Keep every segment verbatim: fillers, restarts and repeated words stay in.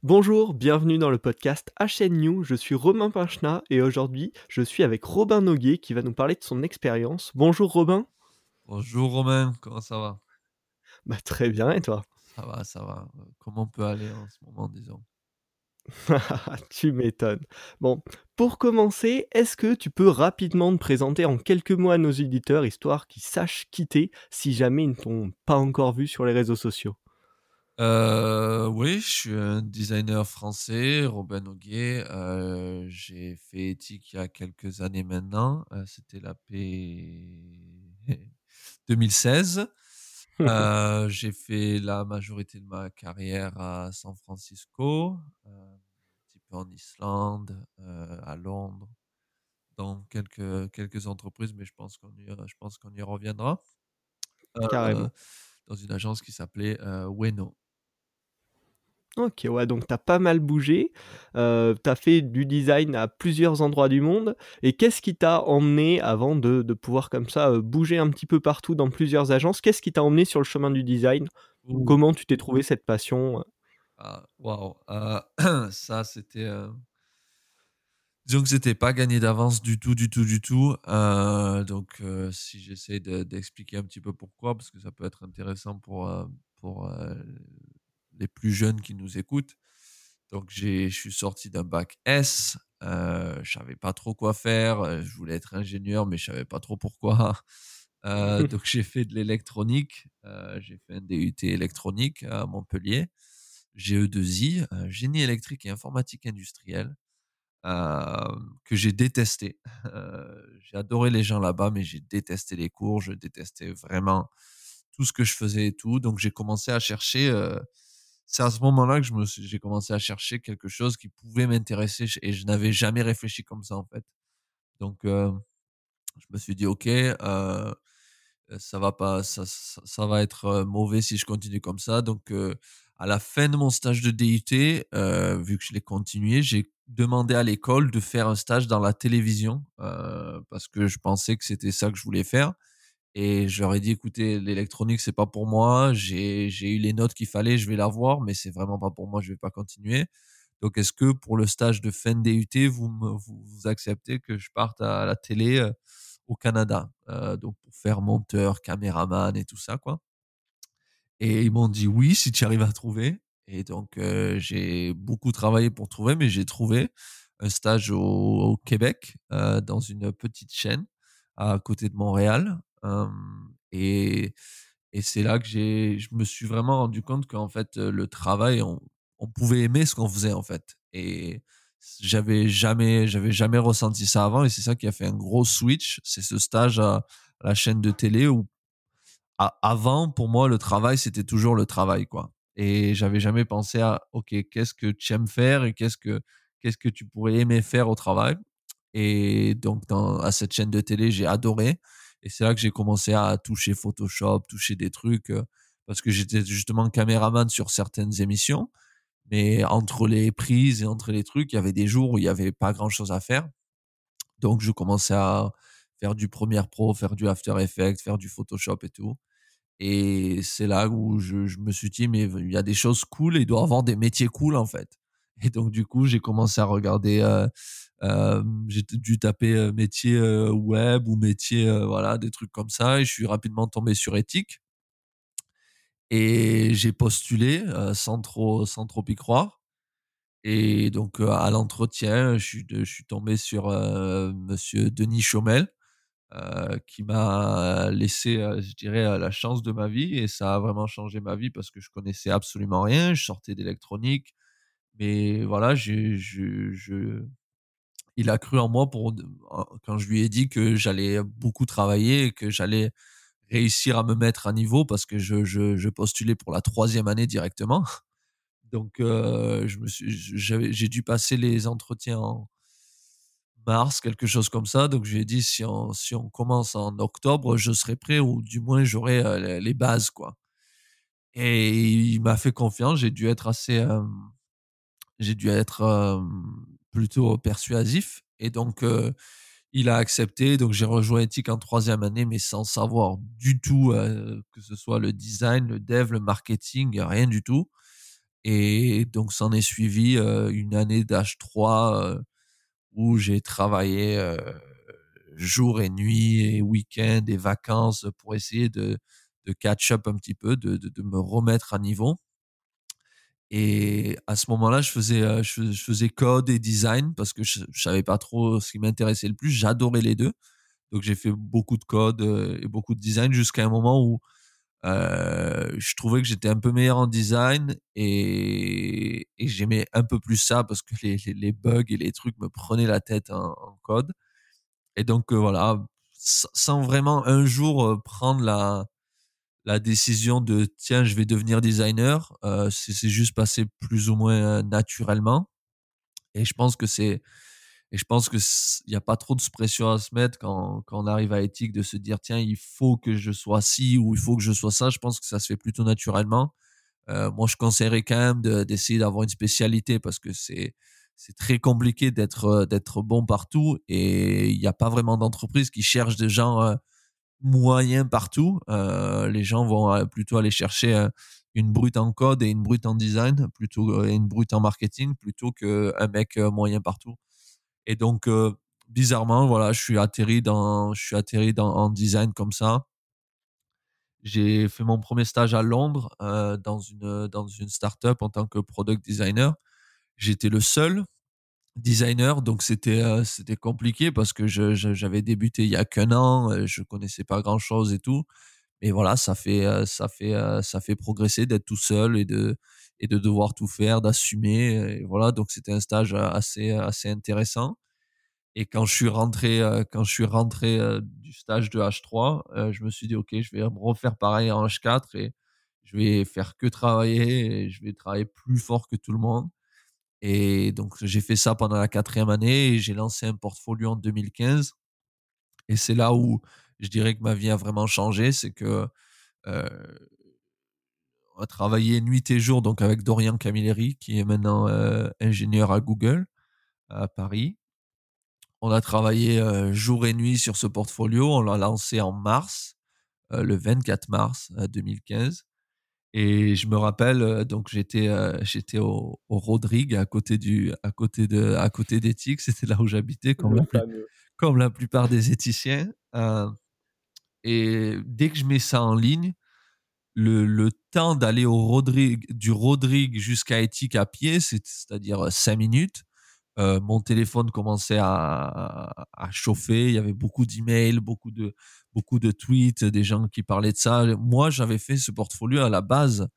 Bonjour, bienvenue dans le podcast H N New. Je suis Romain Pinchna et aujourd'hui, je suis avec Robin Noguet qui va nous parler de son expérience. Bonjour Robin. Bonjour Romain, comment ça va? Bah très bien et toi? Ça va, ça va. Heu, comment on peut aller en ce moment, disons? Tu m'étonnes. Bon, pour commencer, est-ce que tu peux rapidement te présenter en quelques mots à nos éditeurs, histoire qu'ils sachent qui tu es, si jamais ils ne t'ont pas encore vu sur les réseaux sociaux? Heu, oui, je suis un designer français, Robin Noguet. Heu, j'ai fait éthique il y a quelques années maintenant. Heu, c'était la P deux mille seize. Heu, j'ai fait la majorité de ma carrière à San Francisco, heu, un petit peu en Islande, heu, à Londres, dans quelques quelques entreprises, mais je pense qu'on y, heu, je pense qu'on y reviendra. Heu, Carrément. dans une agence qui s'appelait, heu, Ueno. OK, ouais, donc tu as pas mal bougé, heu, tu as fait du design à plusieurs endroits du monde et qu'est-ce qui t'a emmené avant de de pouvoir comme ça, heu, bouger un petit peu partout dans plusieurs agences? Qu'est-ce qui t'a emmené sur le chemin du design? Ouh, Comment tu t'es trouvé cette passion, heu? ah, waouh, heu, ça c'était, heu, disons que c'était pas gagné d'avance du tout, du tout, du tout. Heu, donc heu, si j'essaie de d'expliquer un petit peu pourquoi, parce que ça peut être intéressant pour, heu, pour, heu, les plus jeunes qui nous écoutent. Donc j'ai je suis sorti d'un bac S, heu, je savais pas trop quoi faire, heu, je voulais être ingénieur, mais je savais pas trop pourquoi. Heu, donc j'ai fait de l'électronique, heu, j'ai fait un D U T électronique à Montpellier, G E deux I, heu, génie électrique et informatique industrielle, hem, que j'ai détesté. Heu, j'ai adoré les gens là-bas, mais j'ai détesté les cours, je détestais vraiment tout ce que je faisais et tout. Donc j'ai commencé à chercher, heu, c'est à ce moment-là que je me suis j'ai commencé à chercher quelque chose qui pouvait m'intéresser et je n'avais jamais réfléchi comme ça, en fait. Donc heu, je me suis dit: «OK, heu heu, ça va pas ça ça ça va être, heu, mauvais si je continue comme ça». Donc heu, à la fin de mon stage de D U T, heu, vu que je l'ai continué, j'ai demandé à l'école de faire un stage dans la télévision, heu, parce que je pensais que c'était ça que je voulais faire et je leur ai dit: «Écoutez, l'électronique, c'est pas pour moi, j'ai j'ai eu les notes qu'il fallait, je vais l'avoir, mais c'est vraiment pas pour moi, je vais pas continuer. Donc est-ce que pour le stage de fin de D U T, vous me vous vous acceptez que je parte à la télé, heu, au Canada?» Heu, donc pour faire monteur, caméraman et tout ça, quoi. Et ils m'ont dit: «Oui, si tu arrives à trouver». Et donc heu, j'ai beaucoup travaillé pour trouver, mais j'ai trouvé un stage au au Québec, heu, dans une petite chaîne à côté de Montréal, hem et et c'est là que j'ai je me suis vraiment rendu compte qu'en fait, heu, le travail, on on pouvait aimer ce qu'on faisait, en fait. Et j'avais jamais j'avais jamais ressenti ça avant et c'est ça qui a fait un gros switch. C'est ce stage à à la chaîne de télé où a avant, pour moi, le travail, c'était toujours le travail, quoi. Et j'avais jamais pensé à: «OK, qu'est-ce que tu aimes faire et qu'est-ce que qu'est-ce que tu pourrais aimer faire au travail?» Et donc dans à cette chaîne de télé, j'ai adoré et c'est là que j'ai commencé à toucher Photoshop, toucher des trucs, heu, parce que j'étais justement caméraman sur certaines émissions. Mais entre les prises et entre les trucs, il y avait des jours où il y avait pas grand-chose à faire. Donc je commençais à faire du Premiere Pro, faire du After Effects, faire du Photoshop et tout. Et c'est là où je je me suis dit: «Mais il y a des choses cool et il doit y avoir des métiers cool, en fait». Et donc du coup, j'ai commencé à regarder, heu, hem, j'ai t dû taper, heu, métier, heu, web ou métier, heu, voilà, des trucs comme ça et je suis rapidement tombé sur éthique et j'ai postulé, heu, sans trop sans trop y croire. Et donc, heu, à l'entretien, je suis de je suis tombé sur, heu, monsieur Denis Chaumel, heu, qui m'a laissé, heu, je dirais, heu, la chance de ma vie et ça a vraiment changé ma vie parce que je connaissais absolument rien. Je sortais d'électronique, mais voilà, j'ai je je il a cru en moi pour de en quand je lui ai dit que j'allais beaucoup travailler et que j'allais réussir à me mettre à niveau parce que je je je postulais pour la troisième année directement. Donc heu, je me suis j'avais j'ai dû passer les entretiens en mars, quelque chose comme ça. Donc je lui ai dit: «Si on si on commence en octobre, je serai prêt ou du moins j'aurai, heu, les les bases, quoi». Et il m'a fait confiance. J'ai dû être assez, hem, j'ai dû être, hem, plutôt persuasif et donc heu, il a accepté. Donc j'ai rejoint Ethic en troisième année, mais sans savoir du tout, heu, que ce soit le design, le dev, le marketing, rien du tout. Et donc s'en est suivi, heu, une année d'H trois, heu, où j'ai travaillé, heu, jour et nuit et week-end et vacances pour essayer de de catch up un petit peu, de de de me remettre à niveau. Et à ce moment-là, je faisais, heu, je fais je faisais code et design parce que je je savais pas trop ce qui m'intéressait le plus. J'adorais les deux. Donc j'ai fait beaucoup de code, heu, et beaucoup de design jusqu'à un moment où, heu, je trouvais que j'étais un peu meilleur en design et et j'aimais un peu plus ça parce que les les les bugs et les trucs me prenaient la tête en en code. Et donc, heu, voilà, sans sans vraiment un jour, heu, prendre la la décision de: «Tiens, je vais devenir designer», heu, c'est c'est juste passé plus ou moins, heu, naturellement. Et je pense que c'est et je pense que c il y a pas trop de s pression à se mettre quand quand on arrive à éthique de se dire: «Tiens, il faut que je sois ci ou il faut que je sois ça». Je pense que ça se fait plutôt naturellement. Heu, moi, je conseillerais quand même de d'essayer d'avoir une spécialité parce que c'est c'est très compliqué d'être, heu, d'être bon partout et il y a pas vraiment d'entreprise qui cherche des gens, heu, moyens partout. Heu, les gens vont, heu, plutôt aller chercher, heu, une brute en code et une brute en design plutôt, heu, et une brute en marketing plutôt qu'un mec, heu, moyen partout. Et donc, heu, bizarrement, voilà, je suis atterri dans je suis atterri dans en design comme ça. J'ai fait mon premier stage à Londres, heu, dans une, heu, dans une start-up en tant que product designer. J'étais le seul designer, donc c'était, heu, c'était compliqué parce que je je j'avais débuté il y a qu'un an, heu, je connaissais pas grand-chose et tout. Mais voilà, ça fait, heu, ça fait, heu, ça fait progresser d'être tout seul et de et de devoir tout faire, d'assumer et voilà, donc c'était un stage, heu, assez, assez intéressant. Et quand je suis rentré, heu, quand je suis rentré, heu, du stage de H trois, heu, je me suis dit: «OK, je vais me refaire pareil en H quatre et je vais faire que travailler et je vais travailler plus fort que tout le monde». Et donc j'ai fait ça pendant la quatrième année et j'ai lancé un portfolio en deux mille quinze. Et c'est là où je dirais que ma vie a vraiment changé. C'est que, heu, on a travaillé nuit et jour donc avec Dorian Camilleri qui est maintenant, heu, ingénieur à Google, à Paris. On a travaillé, heu, jour et nuit sur ce portfolio. On l'a lancé en mars, heu, le vingt-quatre mars, heu, deux mille quinze. Et je me rappelle, heu, donc j'étais, heu, j'étais au au Rodrigue à côté du à côté de à côté d'Ethique. C'était là où j'habitais comme Le la plus fameux. comme la plupart des éthiciens, heu et dès que je mets ça en ligne, le le temps d'aller au Rodrigue du Rodrigue jusqu'à Ethique à pied, c'est c'est-à-dire, heu, cinq minutes. Heu, mon téléphone commençait à à chauffer. Il y avait beaucoup d'emails, beaucoup de beaucoup de tweets, des gens qui parlaient de ça. Moi, j'avais fait ce portfolio à la base,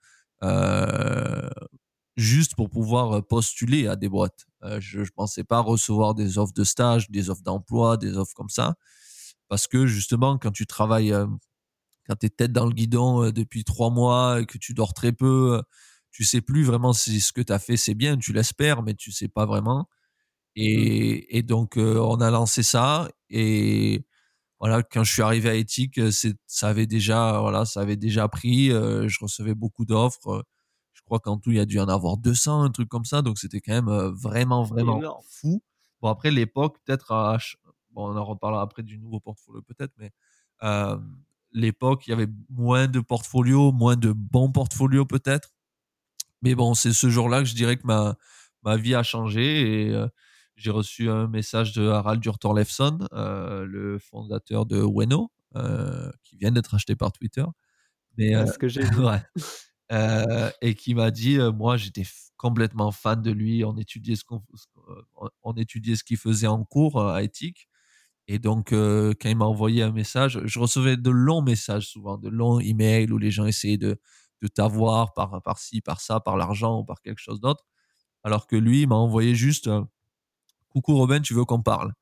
heu, juste pour pouvoir, heu, postuler à des boîtes. Heu, je je pensais pas recevoir des offres de stage, des offres d'emploi, des offres comme ça. Parce que justement, quand tu travailles, hem, quand tu es tête dans le guidon, heu, depuis trois mois et que tu dors très peu, heu, tu sais plus vraiment si ce que tu as fait, c'est bien. Tu l'espères, mais tu sais pas vraiment. Mmh. Et et donc, heu, on a lancé ça et voilà, quand je suis arrivé à Ethique, heu, c'est ça avait déjà, voilà, ça avait déjà pris, heu, je recevais beaucoup d'offres, heu, je crois qu'en tout, il y a dû y en avoir deux cents, un truc comme ça, donc c'était quand même, heu, vraiment, vraiment Énorme. fou. Bon après l'époque, peut-être à ch bon, on en reparlera après du nouveau portfolio peut-être, mais, hem, l'époque, il y avait moins de portfolios, moins de bons portfolios peut-être. Mais bon, c'est ce jour-là que je dirais que ma ma vie a changé et heu, j'ai reçu un message de Harald Durtor-Lefson, heu, le fondateur de Weno, heu, qui vient d'être acheté par Twitter. Mais Ouais, heu, ce que j'ai vu. ouais, heu et qui m'a dit, heu, moi j'étais f complètement fan de lui, on étudiait ce qu'on ce qu'on, heu, on on étudiait ce qu'il faisait en cours, heu, à Ethique. Et donc, heu, quand il m'a envoyé un message, je recevais de longs messages souvent, de longs emails où les gens essayaient de de t'avoir par par ci, par ça, par l'argent ou par quelque chose d'autre. Alors que lui, il m'a envoyé juste, heu: «Coucou Robin, tu veux qu'on parle?»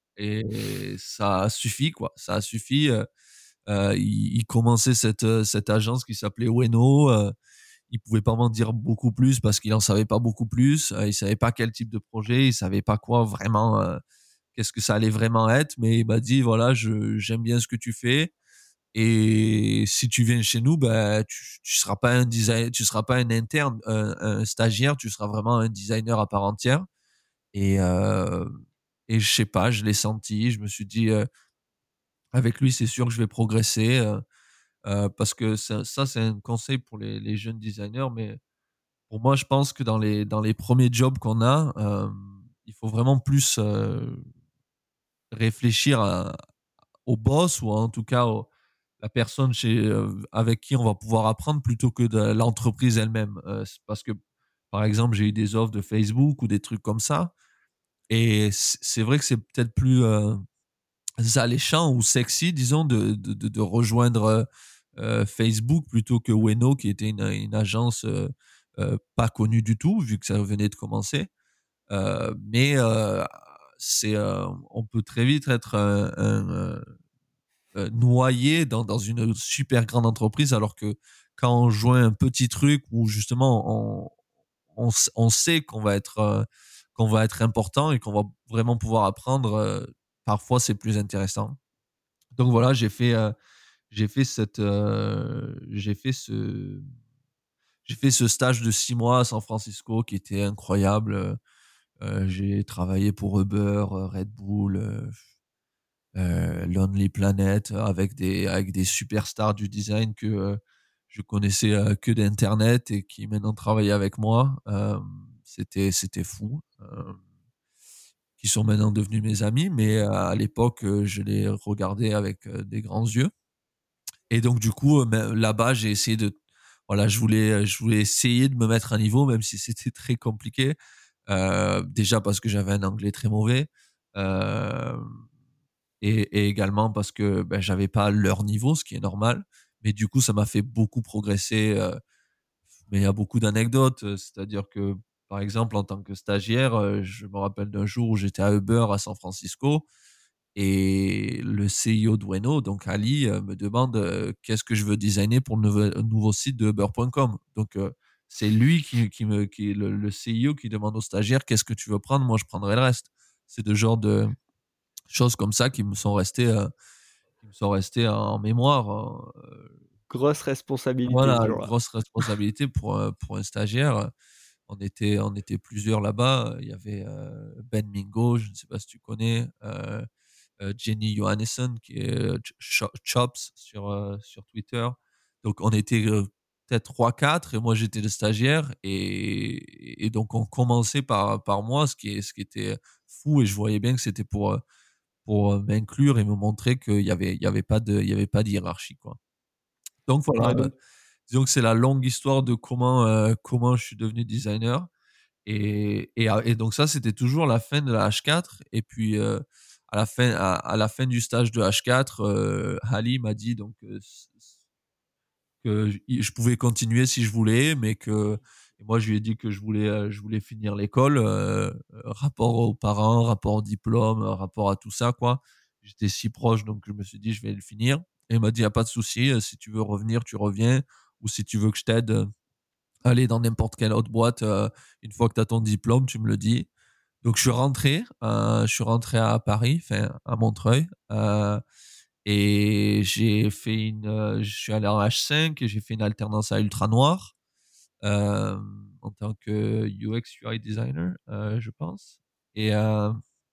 Et ça a suffi quoi, ça a suffi, heu heu, il il commençait cette, heu, cette agence qui s'appelait Weno, heu, il pouvait pas m'en dire beaucoup plus parce qu'il en savait pas beaucoup plus, heu, il savait pas quel type de projet, il savait pas quoi vraiment, heu, qu'est-ce que ça allait vraiment être, mais il m'a dit: «Voilà, je j'aime bien ce que tu fais et si tu viens chez nous, bah, tu tu seras pas un design tu seras pas un interne, un un stagiaire, tu seras vraiment un designer à part entière». Et heu et je sais pas, je l'ai senti, je me suis dit, heu: «Avec lui, c'est sûr que je vais progresser», heu heu, parce que ça ça, c'est un conseil pour les les jeunes designers, mais Pour moi, je pense que dans les dans les premiers jobs qu'on a, hem, il faut vraiment plus, heu, réfléchir à au boss ou en tout cas au la personne chez, heu, avec qui on va pouvoir apprendre plutôt que de l'entreprise elle-même. Heu, c'est parce que, par exemple, j'ai eu des offres de Facebook ou des trucs comme ça et c c'est vrai que c'est peut-être plus, heu, alléchant ou sexy disons de de de de rejoindre, heu heu, Facebook plutôt que Weno qui était une une agence, heu heu, pas connue du tout vu que ça venait de commencer. Heu, mais heu, c'est, heu, on peut très vite être un un, heu heu, noyé dans dans une super grande entreprise alors que quand on joint un petit truc où justement on on s on sait qu'on va être, heu, qu'on va être important et qu'on va vraiment pouvoir apprendre, heu, parfois c'est plus intéressant. Donc voilà, j'ai fait, heu, j'ai fait cette, heu, j'ai fait ce j'ai fait ce stage de six mois à San Francisco qui était incroyable, heu heu, j'ai travaillé pour Uber, heu, Red Bull, heu heu, Lonely Planet avec des avec des superstars du design que, heu, je connaissais, heu, que d'internet et qui maintenant travaillent avec moi. Hem, c'était c'était fou, hem, qui sont maintenant devenus mes amis, mais euh, à l'époque, heu, je les regardais avec, heu, des grands yeux et donc du coup, heu, ben, là-bas, j'ai essayé de voilà, je voulais, heu, je voulais essayer de me mettre à niveau même si c'était très compliqué. Heu, déjà parce que j'avais un anglais très mauvais, hem et et également parce que, ben, j'avais pas leur niveau, ce qui est normal. Mais du coup, ça m'a fait beaucoup progresser, heu, mais il y a beaucoup d'anecdotes, heu, c'est-à-dire que, par exemple, en tant que stagiaire, heu, je me rappelle d'un jour où j'étais à Uber à San Francisco et le C E O de Waymo, donc Ali, heu, me demande, heu, qu'est-ce que je veux designer pour le nouvel nouveau site de uber point com. Donc, heu, c'est lui qui qui me qui est le le C E O qui demande au stagiaire: «Qu'est-ce que tu veux prendre? Moi, je prendrai le reste». C'est de genre de choses comme ça qui me sont restées, heu, qui me sont restées en mémoire, hein, heu, Grosse responsabilité voilà, ce une jour-là. grosse responsabilité pour, heu, pour un stagiaire. On était on était plusieurs là-bas, il y avait, heu, Ben Mingo, je ne sais pas si tu connais, heu heu, Jenny Johannesson qui est, heu, Ch Cho Chops sur, heu, sur Twitter. Donc on était, heu, peut-être trois quatre et moi j'étais le stagiaire et et donc on commençait par par moi, ce qui est ce qui était fou et je voyais bien que c'était pour, heu, pour, heu, m'inclure et me montrer qu'il y avait il y avait pas de il y avait pas de hiérarchie, quoi. Donc voilà, Ouais, heu, donc disons que c'est la longue histoire de comment, heu, comment je suis devenu designer et et a et donc ça, c'était toujours la fin de la H quatre et puis, heu, à la fin à à la fin du stage de H quatre, heu, Ali m'a dit donc, heu, c c que j i je pouvais continuer si je voulais, mais que et moi je lui ai dit que je voulais, heu, je voulais finir l'école, heu heu, rapport aux parents, rapport au diplôme, heu, rapport à tout ça, quoi. J'étais si proche, donc je me suis dit: «Je vais le finir» et il m'a dit: «Il y a pas de souci, heu, si tu veux revenir, tu reviens ou si tu veux que je t'aide, heu, à aller dans n'importe quelle autre boîte, heu, une fois que tu as ton diplôme, tu me le dis». Donc je suis rentré, heu, je suis rentré à Paris, enfin à Montreuil, heu et j'ai fait une, heu, je suis allé en H cinq et j'ai fait une alternance à Ultra Noir, hem, en tant que U X U I designer, heu, je pense et heu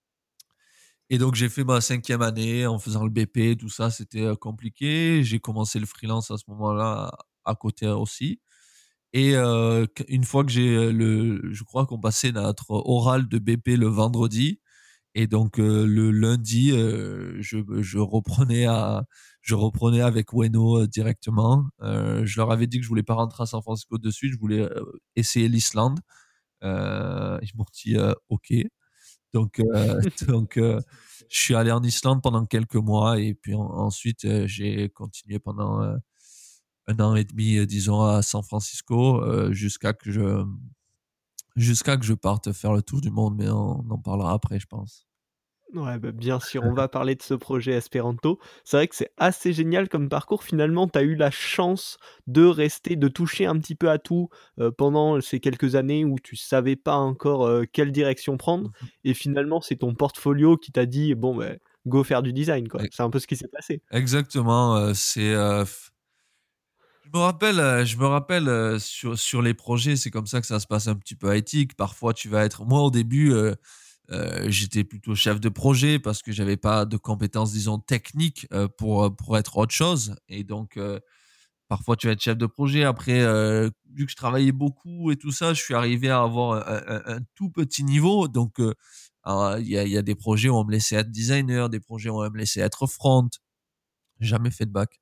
et donc j'ai fait ma cinquième année en faisant le B P, tout ça, c'était, heu, compliqué. J'ai commencé le freelance à ce moment-là, à côté aussi et heu, q une fois que j'ai, heu, le je crois qu'on passait notre oral de B P le vendredi et donc heu, le lundi, heu, je je reprenais à je reprenais avec Ueno, heu, directement. Heu, je leur avais dit que je voulais pas rentrer à San Francisco de suite, je voulais, heu, essayer l'Islande. Heu, ils m'ont dit, heu: «OK». Donc heu donc heu, je suis allé en Islande pendant quelques mois et puis en ensuite, heu, j'ai continué pendant, heu, un an et demi, heu, disons à San Francisco, heu, jusqu'à que je jusqu'à que je parte faire le tour du monde, mais on en parlera après, je pense. ouais, bah, bien sûr, on va parler de ce projet espéranto. C'est vrai que c'est assez génial comme parcours. Finalement, tu as eu la chance de rester, de toucher un petit peu à tout, heu, pendant ces quelques années où tu savais pas encore, heu, quelle direction prendre Mmh. et finalement, c'est ton portfolio qui t'a dit: «Bon, beh, go faire du design», quoi. E C'est un peu ce qui s'est passé. exactement, heu, c'est, heu, f je me rappelle, heu, je me rappelle, heu, sur sur les projets, c'est comme ça que ça se passe un petit peu high-tech. Parfois, tu vas être moi, au début, heu heu, j'étais plutôt chef de projet parce que j'avais pas de compétences, disons, techniques, heu, pour, heu, pour être autre chose et donc heu parfois tu vas être chef de projet. Après, heu, vu que je travaillais beaucoup et tout ça, je suis arrivé à avoir un un un tout petit niveau. Donc, heu, alors il y a il y a des projets où on me laissait être designer, des projets où on me laissait être front. Jamais fait de bac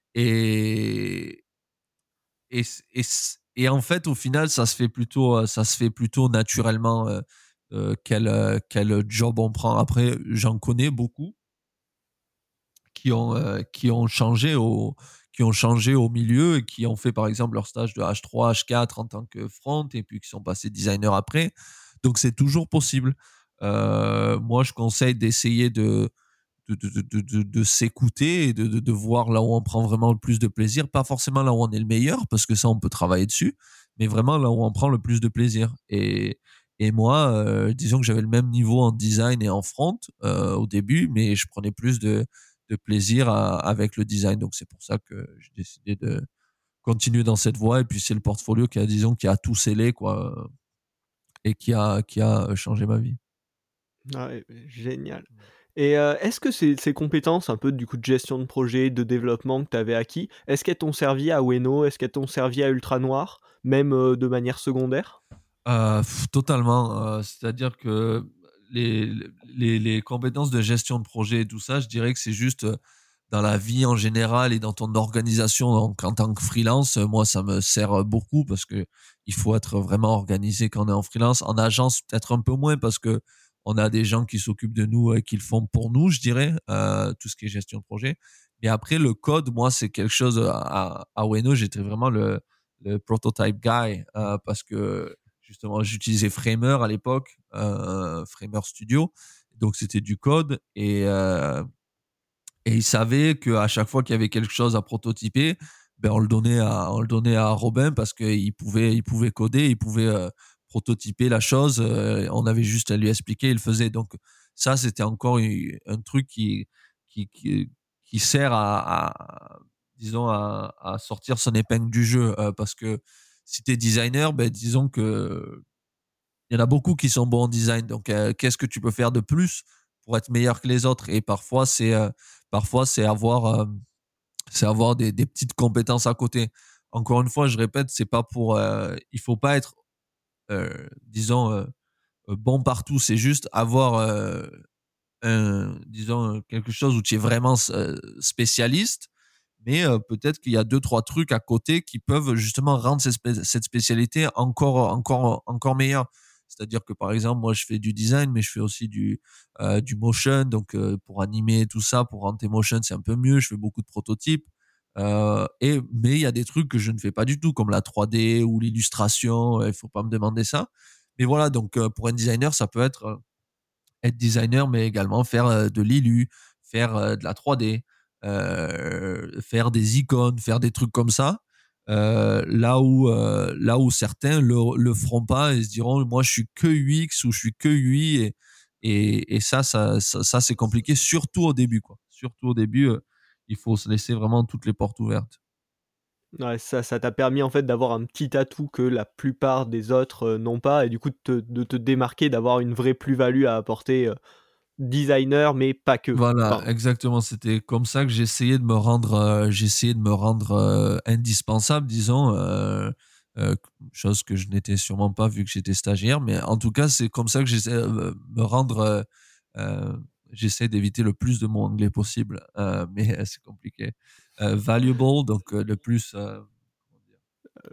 et et c et c et en fait, au final, ça se fait plutôt, heu, ça se fait plutôt naturellement, heu heu, quel, heu, quel job on prend. Après, j'en connais beaucoup qui ont, heu, qui ont changé au qui ont changé au milieu et qui ont fait, par exemple, leur stage de H trois, H quatre en tant que front et puis qui sont passés designer après. Donc c'est toujours possible. Heu, moi, je conseille d'essayer de de de de de de de s'écouter et de de de voir là où on prend vraiment le plus de plaisir. Pas forcément là où on est le meilleur, parce que ça, on peut travailler dessus, mais vraiment là où on prend le plus de plaisir. Et et moi, heu, disons que j'avais le même niveau en design et en front, heu, au début, mais je prenais plus de de plaisir à avec le design. Donc c'est pour ça que j'ai décidé de continuer dans cette voie et puis c'est le portfolio qui a, disons, qui a tout scellé quoi, heu et qui a qui a, changé ma vie. Ah ouais, beh, génial. Et heu, est-ce que ces ces compétences un peu du coup de gestion de projet, de développement que tu avais acquis, est-ce qu'elles t'ont servi à Ueno? Est-ce qu'elles t'ont servi à Ultra Noir? Même, heu, de manière secondaire? Heu, totalement, heu, c'est-à-dire que les les les compétences de gestion de projet et tout ça, je dirais que c'est juste, heu, dans la vie en général et dans ton organisation donc en tant que freelance, heu, moi ça me sert, heu, beaucoup parce que il faut être vraiment organisé quand on est en freelance. En agence, peut-être un peu moins parce que on a des gens qui s'occupent de nous et qui le font pour nous, je dirais, heu, tout ce qui est gestion de projet. Mais après le code, moi, c'est quelque chose, à à à Ueno, j'étais vraiment le le prototype guy, heu, parce que justement, j'utilisais Framer à l'époque, heu, Framer Studio, donc c'était du code et heu et il savait qu'à chaque fois qu'il y avait quelque chose à prototyper, ben, on le donnait à on le donnait à Robin parce qu'il pouvait il pouvait coder, il pouvait, heu, prototyper la chose, heu, on avait juste à lui expliquer, il le faisait. Donc ça, c'était encore u un truc qui qui qui qui sert à à disons à à sortir son épingle du jeu, heu, parce que si tu es designer, beh, disons que il y en a beaucoup qui sont bons en design, donc heu, qu'est-ce que tu peux faire de plus pour être meilleur que les autres? Et parfois c'est, heu, parfois c'est avoir, hem, c'est avoir des des petites compétences à côté. Encore une fois, je répète, c'est pas pour, heu, il faut pas être, heu, disons, heu heu, bon partout. C'est juste avoir, heu, un disons, heu, quelque chose où tu es vraiment s heu, spécialiste, mais heu, peut-être qu'il y a deux trois trucs à côté qui peuvent justement rendre cette spé cette spécialité encore encore encore meilleure. C'est-à-dire que, par exemple, moi, je fais du design, mais je fais aussi du, heu, du motion, donc heu, pour animer tout ça, pour rendre tes motions, c'est un peu mieux. Je fais beaucoup de prototypes, heu et mais il y a des trucs que je ne fais pas du tout, comme la trois D ou l'illustration, heu, il faut pas me demander ça. Mais voilà, donc heu, pour un designer, ça peut être, heu, être designer, mais également faire, heu, de l'illu, faire, heu, de la trois D, heu, faire des icônes, faire des trucs comme ça. Heu, là où, heu, là où certains le le feront pas et se diront: «Moi, je suis que U X ou je suis que U I» et et et ça ça ça ça, c'est compliqué, surtout au début, quoi. Surtout au début, heu, il faut se laisser vraiment toutes les portes ouvertes. Ouais, ça ça t'a permis en fait d'avoir un petit atout que la plupart des autres, heu, n'ont pas et du coup de te de te démarquer, d'avoir une vraie plus-value à apporter, heu, designer mais pas que. Voilà, Enfin, exactement. C'était comme ça que j'essayais de me rendre, heu, j'essayais de me rendre, heu, indispensable, disons, heu heu, chose que je n'étais sûrement pas vu que j'étais stagiaire. Mais en tout cas, c'est comme ça que j'essaie, heu, me rendre, heu heu, j'essaie d'éviter le plus de mots anglais possible, heu, mais heu, c'est compliqué. Heu, valuable, donc heu, le plus, heu, comment dire?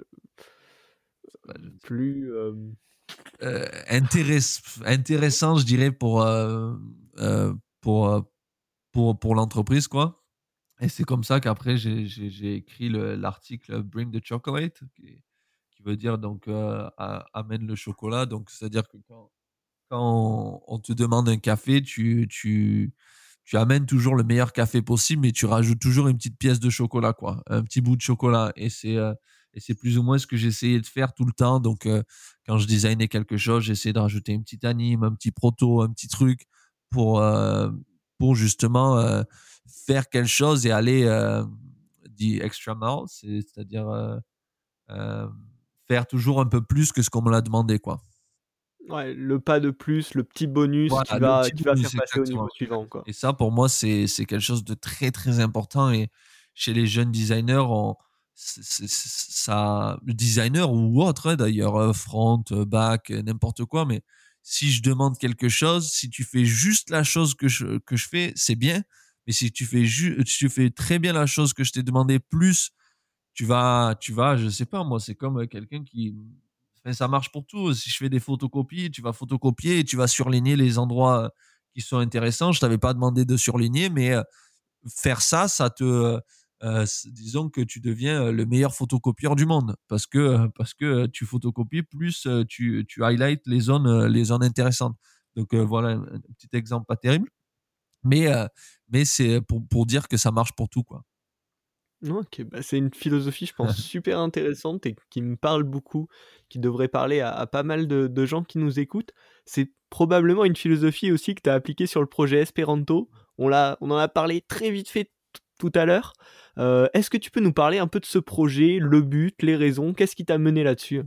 Bah, je ne sais plus, hem, Heu, intéress intéressant, je dirais, pour, heu heu, pour, heu, pour pour l'entreprise, quoi. Et c'est comme ça qu'après j'ai j'ai j'ai écrit le l'article «Bring the chocolate» qui qui veut dire donc, heu, a amène le chocolat. Donc c'est-à-dire que quand quand on te demande un café, tu tu tu amènes toujours le meilleur café possible, mais tu rajoutes toujours une petite pièce de chocolat, quoi, un petit bout de chocolat. Et c'est, heu et c'est plus ou moins ce que j'essayais de faire tout le temps. Donc, heu, quand je designais quelque chose, j'essayais de rajouter une petite anime, un petit proto, un petit truc pour, heu, pour justement, heu, faire quelque chose et aller, hem, the extra mile, c'est c'est-à-dire, heu, hem, faire toujours un peu plus que ce qu'on me l'a demandé, quoi. ouais, le pas de plus, le petit bonus qui Voilà, le va petit qui va faire bonus, passer au exactement, niveau suivant, quoi. et ça pour moi, c'est c'est quelque chose de très, très important. Et chez les jeunes designers, on c'est c'est c'est ça designer ou autre, hein, d'ailleurs, heu, front, heu, back, heu, n'importe quoi, mais si je demande quelque chose, si tu fais juste la chose que je que je fais, c'est bien, mais si tu fais ju si tu fais très bien la chose que je t'ai demandé, plus tu vas tu vas je sais pas moi, c'est comme, heu, quelqu'un qui enfin, ça marche pour tout. Si je fais des photocopies, tu vas photocopier et tu vas surligner les endroits, heu, qui sont intéressants. Je t'avais pas demandé de surligner, mais, heu, faire ça, ça te, heu heu, s disons que tu deviens, heu, le meilleur photocopieur du monde parce que, heu, parce que, heu, tu photocopies plus, heu, tu tu highlights les zones, heu, les zones intéressantes. Donc, heu, voilà un un petit exemple pas terrible, mais, heu, mais c'est pour pour dire que ça marche pour tout, quoi. OK, bah, c'est une philosophie, je pense, super intéressante et qui me parle beaucoup, qui devrait parler à à pas mal de de gens qui nous écoutent. C'est probablement une philosophie aussi que tu as appliquée sur le projet espéranto. On l'a on en a parlé très vite fait t tout à l'heure. Heu, est-ce que tu peux nous parler un peu de ce projet, le but, les raisons? Qu'est-ce qui t'a mené là-dessus?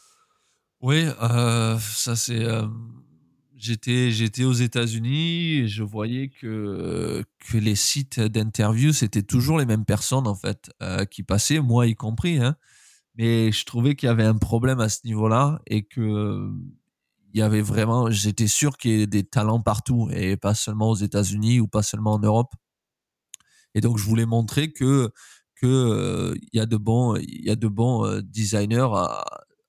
Oui, heu, ça c'est, hem, j'étais j'étais aux États-Unis et je voyais que que les sites d'interview, c'était toujours les mêmes personnes en fait, heu, qui passaient, moi y compris, hein. Mais je trouvais qu'il y avait un problème à ce niveau-là et que, il y avait vraiment j'étais sûr qu'il y ait des talents partout et pas seulement aux États-Unis ou pas seulement en Europe. Et donc je voulais montrer que que, heu, il y a de bons il y a de bons, heu, designers à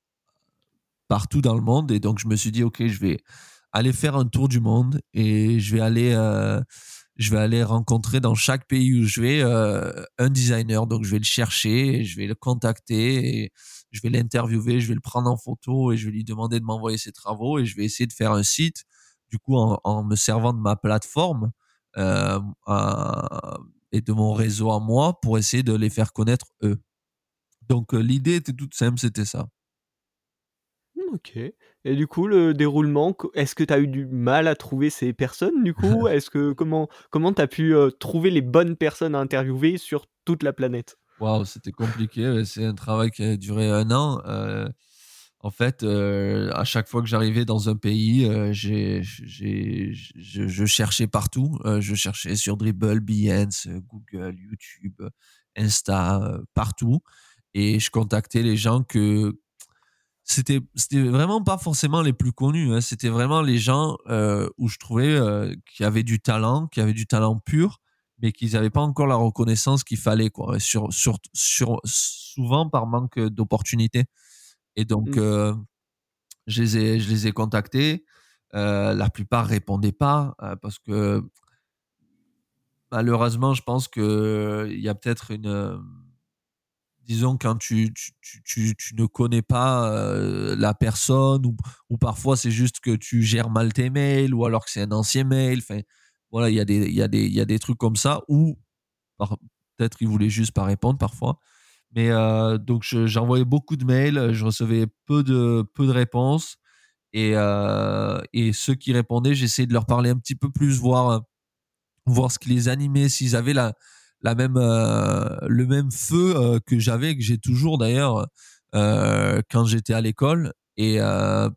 partout dans le monde et donc je me suis dit: «OK, je vais aller faire un tour du monde et je vais aller, heu, je vais aller rencontrer dans chaque pays où je vais, heu, un designer». Donc je vais le chercher et je vais le contacter et je vais l'interviewer, je vais le prendre en photo et je vais lui demander de m'envoyer ses travaux et je vais essayer de faire un site, du coup, en en me servant de ma plateforme, hem, à et de mon réseau à moi pour essayer de les faire connaître eux. Donc, heu, l'idée était toute simple, c'était ça. Mmh, OK, et du coup, le déroulement, co est-ce que tu as eu du mal à trouver ces personnes, du coup? Est-ce que comment comment tu as pu, heu, trouver les bonnes personnes à interviewer sur toute la planète? Waouh, c'était compliqué, ouais, c'est un travail qui a duré un an, heu, en fait, heu, à chaque fois que j'arrivais dans un pays, heu, j'ai j'ai je je cherchais partout, heu, je cherchais sur Dribbble, Behance, heu, Google, YouTube, heu, Insta, heu, partout et je contactais les gens que c'était c'était vraiment pas forcément les plus connus, hein. C'était vraiment les gens, heu, où je trouvais, heu, qui avaient du talent, qui avaient du talent pur, mais qu'ils avaient pas encore la reconnaissance qu'il fallait, quoi. Et sur sur sur souvent par manque, heu, d'opportunités. Et donc, Mmh. heu, je les ai je les ai contactés. Heu, la plupart répondaient pas, heu, parce que malheureusement, je pense que il y a peut-être une, hem disons quand tu tu tu tu tu ne connais pas, heu, la personne ou ou parfois c'est juste que tu gères mal tes mails ou alors que c'est un ancien mail, enfin, voilà, il y a des il y a des il y a des trucs comme ça ou par peut-être ils voulaient juste pas répondre parfois. Mais, heu, donc je j'envoyais beaucoup de mails, je recevais peu de peu de réponses et heu et ceux qui répondaient, j'essayais de leur parler un petit peu plus, voir, voir ce qui les animait, s'ils avaient la la même, heu, le même feu, heu, que j'avais, que j'ai toujours d'ailleurs, heu, quand j'étais à l'école et heu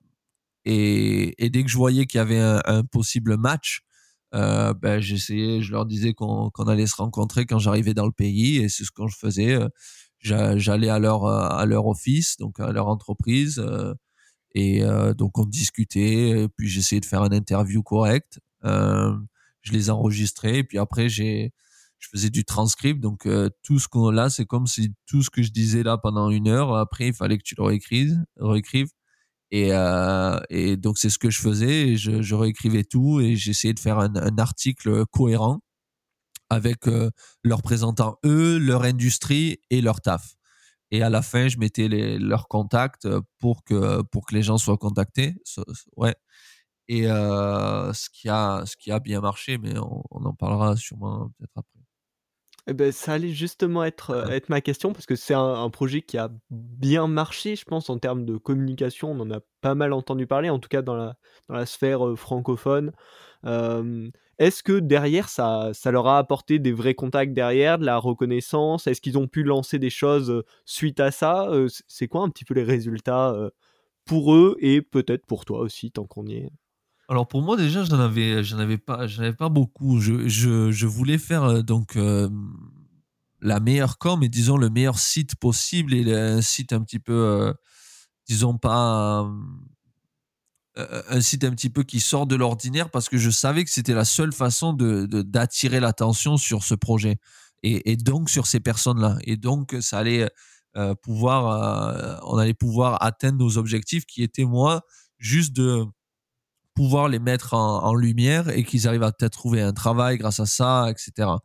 et et dès que je voyais qu'il y avait un un possible match, heu, bah, j'essayais je leur disais qu'on qu'on allait se rencontrer quand j'arrivais dans le pays et c'est ce que je faisais, heu, j'a j'allais à leur, heu, à leur office, donc à leur entreprise, heu et heu, donc on discutait et puis j'essayais de faire une interview correcte. Hem, je les enregistrais et puis après j'ai je faisais du transcript donc, heu, tout ce qu'on là, c'est comme si tout ce que je disais là pendant une heure, après il fallait que tu le réécrises réécrives et heu et donc c'est ce que je faisais et je je réécrivais tout et j'essayais de faire un un article cohérent avec, heu, leur présentant eux, leur industrie et leur taf. Et à la fin, je mettais les leurs contacts, heu, pour que pour que les gens soient contactés. Ce ce ouais et heu, ce qui a ce qui a bien marché, mais on on en parlera sûrement peut-être après. Et beh, ça allait justement être, heu, être ma question parce que c'est un un projet qui a bien marché, je pense, en termes de communication. On en a pas mal entendu parler, en tout cas dans la dans la sphère, heu, francophone. Hem, est-ce que derrière ça ça leur a apporté des vrais contacts derrière, de la reconnaissance? Est-ce qu'ils ont pu lancer des choses, heu, suite à ça? Heu, c c'est quoi un petit peu les résultats, heu, pour eux et peut-être pour toi aussi tant qu'on y est? Alors pour moi déjà, j'en avais j'en avais pas j'en avais pas beaucoup. Je je je voulais faire, heu, donc, hem la meilleure com et disons le meilleur site possible et le un site un petit peu, heu, disons pas, hem, heu, un site un petit peu qui sort de l'ordinaire parce que je savais que c'était la seule façon de de d'attirer l'attention sur ce projet et et donc sur ces personnes-là et donc ça allait, heu, pouvoir, heu, on allait pouvoir atteindre nos objectifs qui étaient moi, juste de pouvoir les mettre en en lumière et qu'ils arrivent à peut-être trouver un travail grâce à ça et cetera.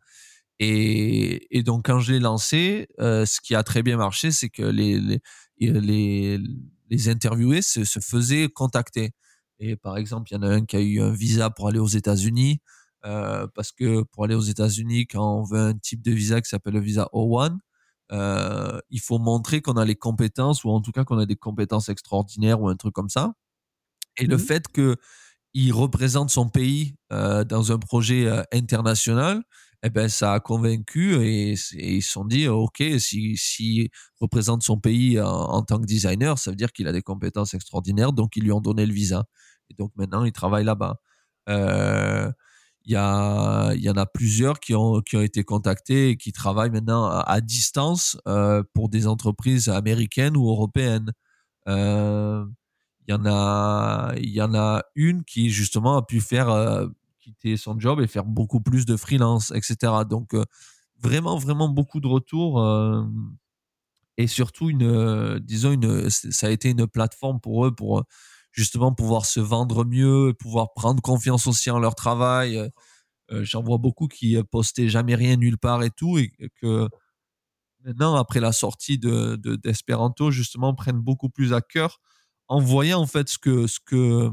Et, et donc quand je l'ai lancé, euh, ce qui a très bien marché, c'est que les les les, les interviewés se, se faisaient contacter. Et par exemple, il y en a un qui a eu un visa pour aller aux États-Unis, euh, parce que pour aller aux États-Unis, quand on veut un type de visa qui s'appelle le visa O un, euh, il faut montrer qu'on a les compétences ou en tout cas qu'on a des compétences extraordinaires ou un truc comme ça. Et le Mmh. fait que il représente son pays euh, dans un projet euh, international, eh ben ça a convaincu et, et ils se sont dit ok, si si représente son pays en, en tant que designer, ça veut dire qu'il a des compétences extraordinaires, donc ils lui ont donné le visa et donc maintenant il travaille là-bas. Euh, Il y a il y en a plusieurs qui ont qui ont été contactés et qui travaillent maintenant à, à distance euh, pour des entreprises américaines ou européennes. Euh, il y en a, il y en a une qui justement a pu faire euh, quitter son job et faire beaucoup plus de freelance, et cetera. Donc euh, vraiment, vraiment beaucoup de retours euh, et surtout une, euh, disons une, ça a été une plateforme pour eux pour euh, justement pouvoir se vendre mieux, pouvoir prendre confiance aussi en leur travail. Euh, j'en vois beaucoup qui euh, postaient jamais rien nulle part et tout et que maintenant, après la sortie de, de- d'Espéranto, justement, prennent beaucoup plus à cœur en voyant en fait ce que, ce que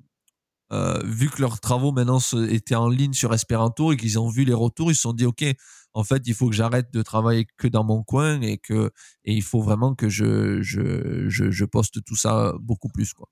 euh, vu que leurs travaux maintenant se- étaient en ligne sur Espéranto et qu'ils ont vu les retours, ils se sont dit ok, en fait, il faut que j'arrête de travailler que dans mon coin et que et il faut vraiment que je je je, je poste tout ça beaucoup plus quoi.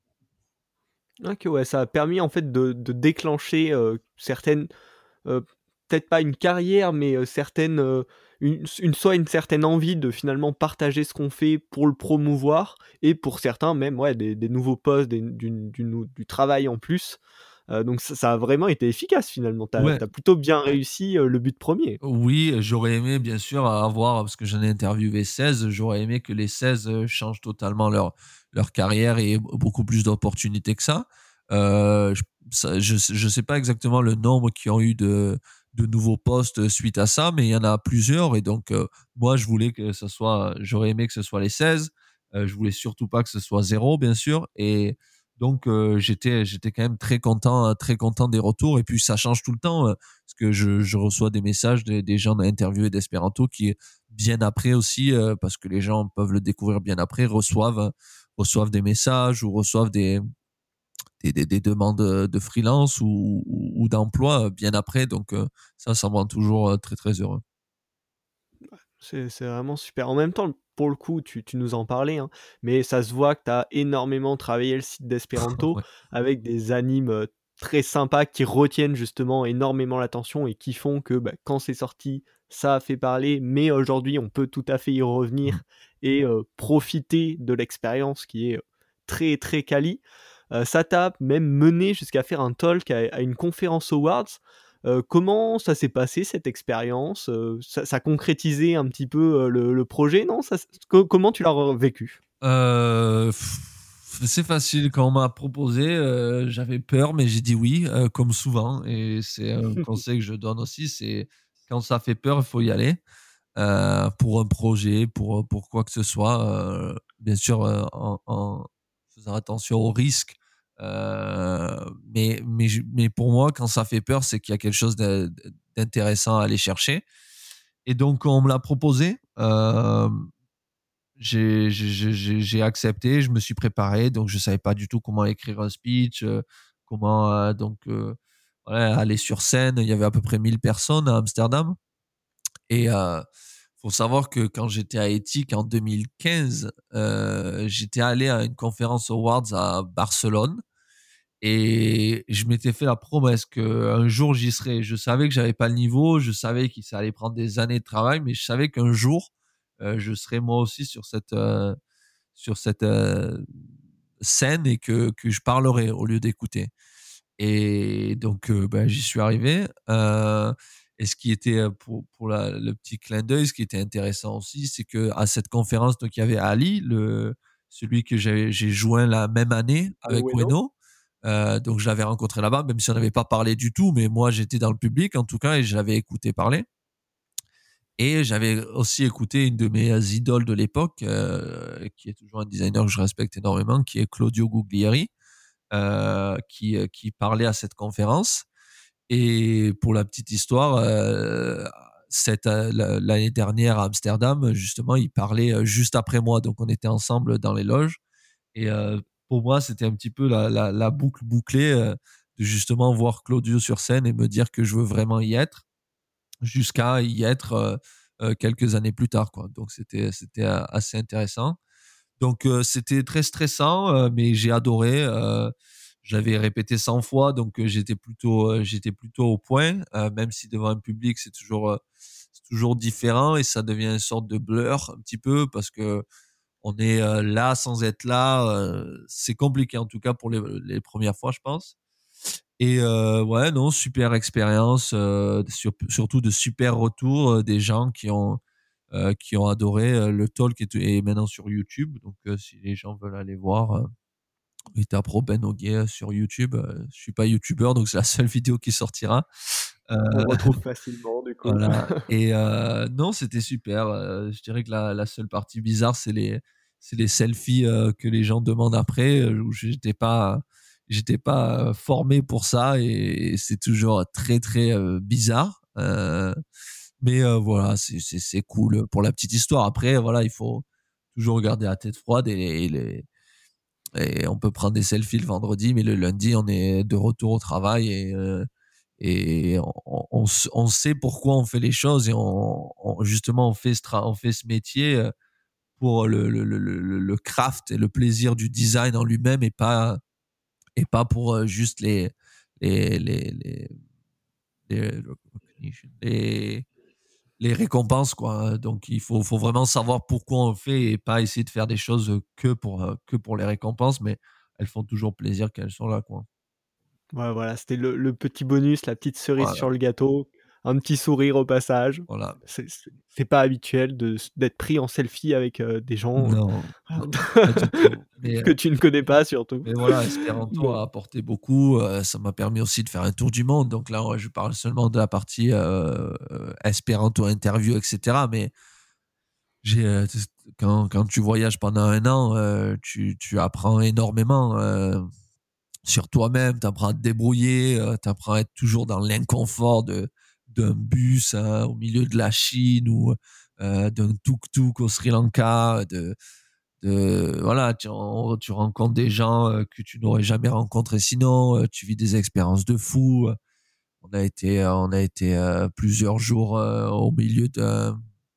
OK, ouais, ça a permis en fait de de déclencher, heu, certaines, heu, peut-être pas une carrière, mais, heu, certaines, heu, une une soit une certaine envie de finalement partager ce qu'on fait pour le promouvoir et pour certains même, ouais, des des nouveaux postes, des d'une du nou du travail en plus. Heu, donc ça ça a vraiment été efficace finalement. Tu as Ouais, tu as plutôt bien réussi, heu, le but premier. oui, j'aurais aimé bien sûr avoir, parce que j'en ai interviewé seize, j'aurais aimé que les seize euh, changent totalement leur, leur carrière et aient beaucoup plus d'opportunités que ça. Euh, je, ça- je, sais- je sais pas exactement le nombre qui ont eu de, de nouveaux postes suite à ça, mais il y en a plusieurs et donc euh, moi je voulais que ce soit, j'aurais aimé que ce soit les seize. Euh, je voulais surtout pas que ce soit zéro bien sûr et donc euh, j'étais j'étais quand même très content très content des retours et puis ça change tout le temps. euh, parce que je, je reçois des messages des, des gens interviewés d'Espéranto qui, bien après aussi, euh, parce que les gens peuvent le découvrir bien après, reçoivent, reçoivent des messages ou reçoivent des, des, des, des demandes de freelance ou, ou, ou d'emploi bien après. Donc euh, ça, ça me rend toujours euh, très, très heureux. C'est c'est vraiment super. En même temps, pour le coup, tu tu nous en parlais, hein, mais ça se voit que tu as énormément travaillé le site d'Espéranto Ouais. avec des animes, heu, très sympas qui retiennent justement énormément l'attention et qui font que, bah, quand c'est sorti, ça a fait parler, mais aujourd'hui, on peut tout à fait y Mm. revenir et heu, profiter de l'expérience qui est, heu, très, très quali. Heu, ça t'a même mené jusqu'à faire un talk à à une conférence awards. Heu, comment ça s'est passé cette expérience? Heu, ça ça concrétisait un petit peu, heu, le le projet, non? Ça s co comment tu l'as re vécu? Euh, c'est facile. Quand on m'a proposé, euh, j'avais peur, mais j'ai dit oui, euh, comme souvent. Et c'est un conseil que je donne aussi, c'est quand ça fait peur, il faut y aller. Euh, pour un projet, pour, pour quoi que ce soit. Euh, bien sûr, euh, en, en faisant attention aux risques. Euh, mais, mais, je- mais pour moi, quand ça fait peur, c'est qu'il y a quelque chose de- de- d'intéressant à aller chercher. Et donc, on me l'a proposé. Euh, j'ai j'ai- j'ai- j'ai accepté, je me suis préparé, donc je savais pas du tout comment écrire un speech, euh, comment euh, donc euh, voilà, aller sur scène. Il y avait à peu près mille personnes à Amsterdam. Et euh, faut savoir que quand j'étais à Ethic en deux mille quinze, euh, j'étais allé à une conférence Awards à Barcelone et je m'étais fait la promesse qu'un jour j'y serais. Je savais que j'avais pas le niveau, je savais que ça allait prendre des années de travail, mais je savais qu'un jour euh, je serais moi aussi sur cette euh, sur cette euh, scène et que que je parlerais au lieu d'écouter. Et donc euh, ben, j'y suis arrivé. Euh, Et ce qui était, heu, pour pour la le petit clin d'œil, ce qui était intéressant aussi, c'est qu'à cette conférence, donc il y avait Ali, le celui que j'ai j'ai joint la même année De avec Ueno? Ueno. Heu, donc je l'avais rencontré là-bas, même si on n'avait pas parlé du tout, mais moi j'étais dans le public en tout cas et je l'avais écouté parler. Et j'avais aussi écouté une de mes idoles de l'époque, heu, qui est toujours un designer que je respecte énormément, qui est Claudio Guglieri, heu, qui, heu, qui parlait à cette conférence. Et pour la petite histoire, heu, cette, heu, la l'année dernière à Amsterdam, justement, il parlait, heu, juste après moi, donc on était ensemble dans les loges. Et heu, pour moi, c'était un petit peu la la la boucle bouclée, heu, de justement voir Claudio sur scène et me dire que je veux vraiment y être, jusqu'à y être, heu heu, quelques années plus tard, quoi. Donc c'était c'était, heu, assez intéressant. Donc heu, c'était très stressant, heu, mais j'ai adoré, heu, j'avais répété cent fois, donc heu, j'étais plutôt, heu, j'étais plutôt au point, heu, même si devant un public, c'est toujours, heu, c'est toujours différent et ça devient une sorte de blur un petit peu parce que on est, heu, là sans être là, heu, c'est compliqué en tout cas pour les les premières fois, je pense. Et heu, ouais, non, super expérience, heu, sur surtout de super retours, heu, des gens qui ont, heu, qui ont adoré, heu, le talk est est maintenant sur YouTube, donc heu, si les gens veulent aller voir, heu, ils taperont Ben Oguier, heu, sur YouTube, heu, je suis pas youtubeur, donc c'est la seule vidéo qui sortira. Heu, On retrouve facilement du coup. voilà. Et heu, non, c'était super, heu, je dirais que la la seule partie bizarre, c'est les c'est les selfies, heu, que les gens demandent après, heu, où j'étais pas j'étais pas, heu, formé pour ça et c'est toujours très, très, heu, bizarre, heu, mais heu, voilà, c'est c'est c'est cool pour la petite histoire. Après, voilà, il faut toujours garder la tête froide et et les et on peut prendre des selfies le vendredi, mais le lundi, on est de retour au travail et heu et on on on s on sait pourquoi on fait les choses et on on justement, on fait ce tra on fait ce métier, heu, pour le le le le le le craft et le plaisir du design en lui-même et pas et pas pour, heu, juste les les les les les recognition les les récompenses, quoi, donc il faut faut vraiment savoir pourquoi on le fait et pas essayer de faire des choses, que pour, heu, que pour les récompenses, mais elles font toujours plaisir quand elles sont là, quoi. Ouais, voilà, c'était le le petit bonus, la petite cerise Voilà, sur le gâteau, un petit sourire au passage. voilà. C'est c'est c'est pas habituel de s d'être pris en selfie avec, heu, des gens, heu, Non, non, pas du tout, mais que tu ne connais pas surtout. Mais voilà, Esperanto Bon. a apporté beaucoup, heu, ça m'a permis aussi de faire un tour du monde. Donc là, ouais, je parle seulement de la partie, heu, espéranto interview et cetera. Mais j'ai, heu, t quand quand tu voyages pendant un an, heu, tu tu apprends énormément, heu, sur toi-même. Tu apprends à te débrouiller, heu, tu apprends à être toujours dans l'inconfort de d'un bus, heu, au milieu de la Chine ou, heu, d'un tuk-tuk au Sri Lanka, de de voilà, tu ren tu rencontres des gens, heu, que tu n'aurais jamais rencontrés sinon, heu, tu vis des expériences de fou, heu. On a été, heu, on a été, heu, plusieurs jours, heu, au milieu de